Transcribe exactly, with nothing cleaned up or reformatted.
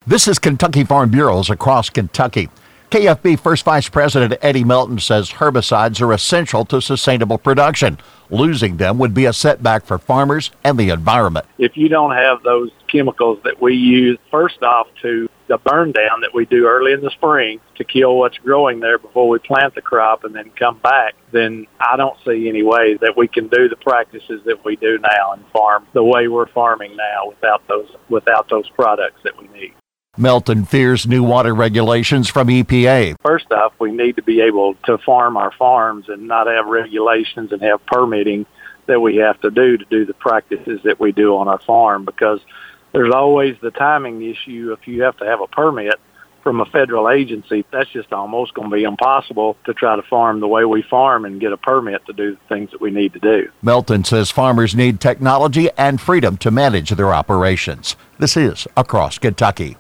This is Kentucky Farm Bureaus across Kentucky. K F B First Vice President Eddie Melton says herbicides are essential to sustainable production. Losing them would be a setback for farmers and the environment. If you don't have those chemicals that we use, first off, to the burn down that we do early in the spring to kill what's growing there before we plant the crop and then come back, then I don't see any way that we can do the practices that we do now and farm the way we're farming now without those without those products that we need. Melton fears new water regulations from E P A. First off, we need to be able to farm our farms and not have regulations and have permitting that we have to do to do the practices that we do on our farm, because there's always the timing issue. If you have to have a permit from a federal agency, that's just almost going to be impossible to try to farm the way we farm and get a permit to do the things that we need to do. Melton says farmers need technology and freedom to manage their operations. This is Across Kentucky.